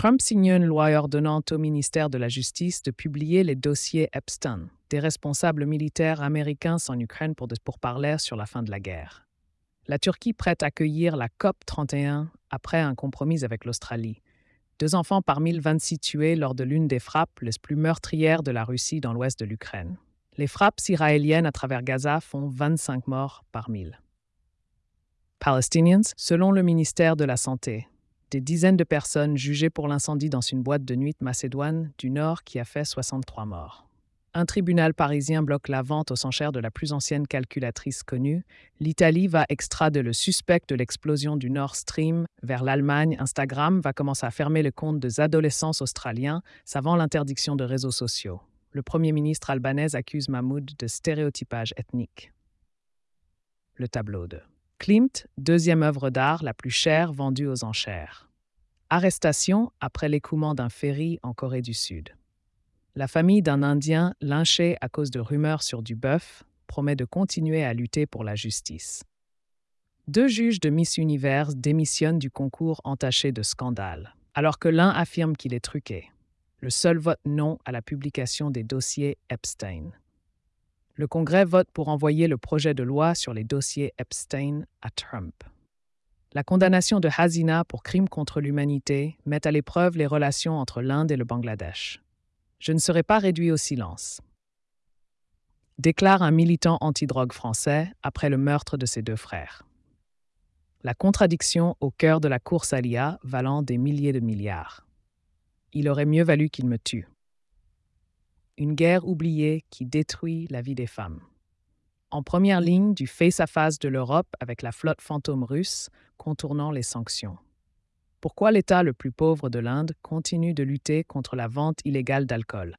Trump signe une loi ordonnant au ministère de la Justice de publier les dossiers Epstein, des responsables militaires américains en Ukraine pour parler sur la fin de la guerre. La Turquie prête à accueillir la COP 31 après un compromis avec l'Australie. 2 enfants parmi les 26 tués lors de l'une des frappes les plus meurtrières de la Russie dans l'ouest de l'Ukraine. Les frappes israéliennes à travers Gaza font 25 morts par 1000. Palestinians, selon le ministère de la Santé, des dizaines de personnes jugées pour l'incendie dans une boîte de nuit macédoine du Nord qui a fait 63 morts. Un tribunal parisien bloque la vente aux enchères de la plus ancienne calculatrice connue. L'Italie va extrader le suspect de l'explosion du Nord Stream vers l'Allemagne. Instagram va commencer à fermer le compte des adolescents australiens, savant l'interdiction de réseaux sociaux. Le Premier ministre albanais accuse Mahmoud de stéréotypage ethnique. Le tableau de Klimt, deuxième œuvre d'art la plus chère vendue aux enchères. Arrestation après l'écoulement d'un ferry en Corée du Sud. La famille d'un Indien lynché à cause de rumeurs sur du bœuf promet de continuer à lutter pour la justice. 2 juges de Miss Univers démissionnent du concours entaché de scandale, alors que l'un affirme qu'il est truqué. Le seul vote non à la publication des dossiers Epstein. Le Congrès vote pour envoyer le projet de loi sur les dossiers Epstein à Trump. La condamnation de Hasina pour crime contre l'humanité met à l'épreuve les relations entre l'Inde et le Bangladesh. Je ne serai pas réduit au silence, déclare un militant anti-drogue français après le meurtre de ses 2 frères. La contradiction au cœur de la course à l'IA valant des milliers de milliards. Il aurait mieux valu qu'il me tue. Une guerre oubliée qui détruit la vie des femmes. En première ligne du face-à-face de l'Europe avec la flotte fantôme russe contournant les sanctions. Pourquoi l'État le plus pauvre de l'Inde continue de lutter contre la vente illégale d'alcool?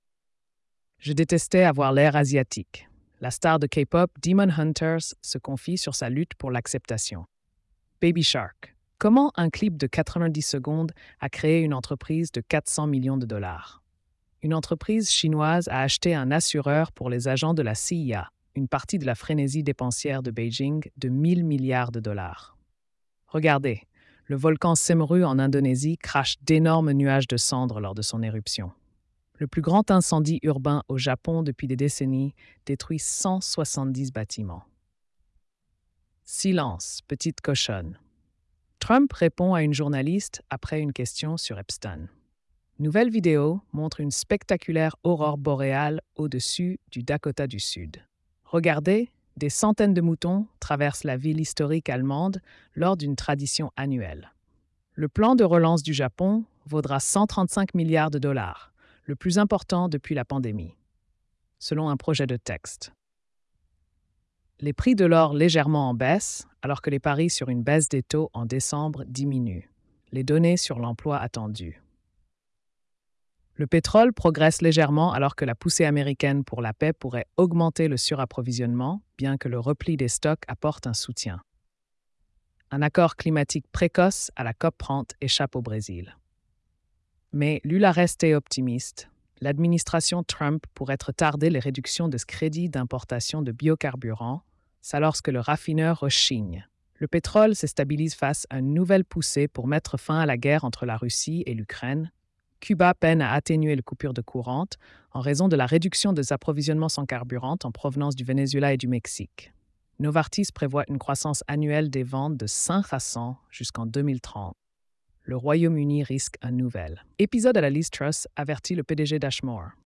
Je détestais avoir l'air asiatique. La star de K-pop Demon Hunters se confie sur sa lutte pour l'acceptation. Baby Shark. Comment un clip de 90 secondes a créé une entreprise de 400 millions de dollars? Une entreprise chinoise a acheté un assureur pour les agents de la CIA, une partie de la frénésie dépensière de Beijing de 1000 milliards de dollars. Regardez, le volcan Semeru en Indonésie crache d'énormes nuages de cendres lors de son éruption. Le plus grand incendie urbain au Japon depuis des décennies détruit 170 bâtiments. Silence, petite cochonne. Trump répond à une journaliste après une question sur Epstein. Nouvelle vidéo montre une spectaculaire aurore boréale au-dessus du Dakota du Sud. Regardez, des centaines de moutons traversent la ville historique allemande lors d'une tradition annuelle. Le plan de relance du Japon vaudra 135 milliards de dollars, le plus important depuis la pandémie, selon un projet de texte. Les prix de l'or légèrement en baisse, alors que les paris sur une baisse des taux en décembre diminuent. Les données sur l'emploi attendu. Le pétrole progresse légèrement alors que la poussée américaine pour la paix pourrait augmenter le surapprovisionnement, bien que le repli des stocks apporte un soutien. Un accord climatique précoce à la COP 30 échappe au Brésil. Mais Lula reste optimiste. L'administration Trump pourrait retarder les réductions de ce crédit d'importation de biocarburants, c'est lorsque le raffineur rechigne. Le pétrole se stabilise face à une nouvelle poussée pour mettre fin à la guerre entre la Russie et l'Ukraine. Cuba peine à atténuer les coupures de courant en raison de la réduction des approvisionnements sans carburant en provenance du Venezuela et du Mexique. Novartis prévoit une croissance annuelle des ventes de 5% jusqu'en 2030. Le Royaume-Uni risque un nouvel épisode à la Liz Truss, avertit le PDG d'Ashmore.